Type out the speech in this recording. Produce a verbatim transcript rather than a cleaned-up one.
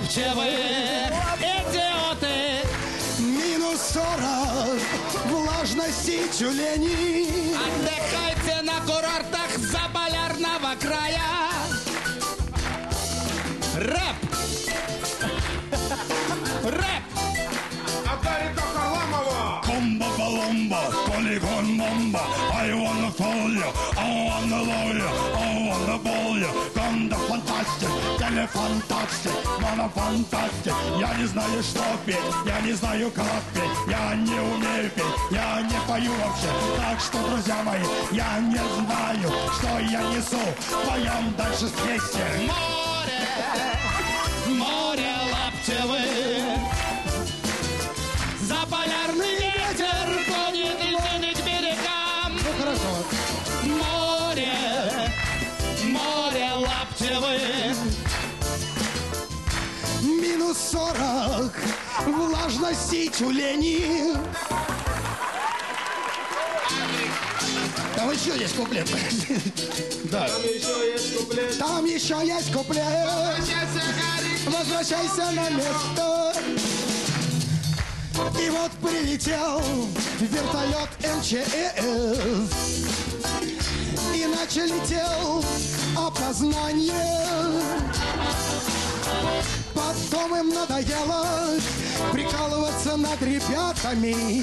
улыбчивые идиоты. Минус сорок, влажности тюлени. Отдыхайте на курортах заполярного края. Рэп! Рэп! Атарика Харламова! Комбо-коломбо, полигон-бомба. I wanna call you, I wanna love you, I wanna ball you. Конда фантастик, телефантастик, мама фантастик. Я не знаю, что петь, я не знаю, как петь. Я не умею петь, я не пою вообще. Так что, друзья мои, я не знаю, что я несу. Поем дальше вместе. Море, море лаптевых. Заполярный ветер гонит льдины к берегам. Ну хорошо. Море, море лаптевых. Минус сорок, влажности тюлени. Там еще есть куплет. Да. Там еще есть куплет. Там еще есть куплет. Возвращайся, Гарик. Возвращайся на место. И вот прилетел вертолет эм че эс. Иначе летел опознание. Потом им надоело прикалываться над ребятами.